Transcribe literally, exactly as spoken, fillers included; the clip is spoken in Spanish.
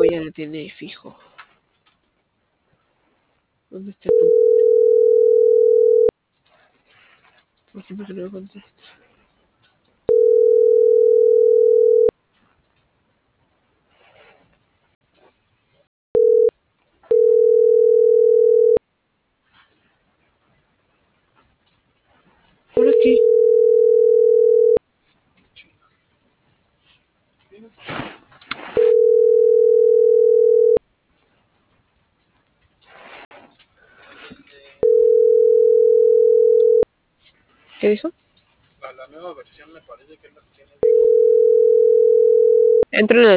ella lo tiene fijo. ¿Dónde está el punto? ¿Por qué porque no me contesta? ¿Por aquí? ¿Qué dijo? La, la nueva versión me parece que es la que tiene. Entro en el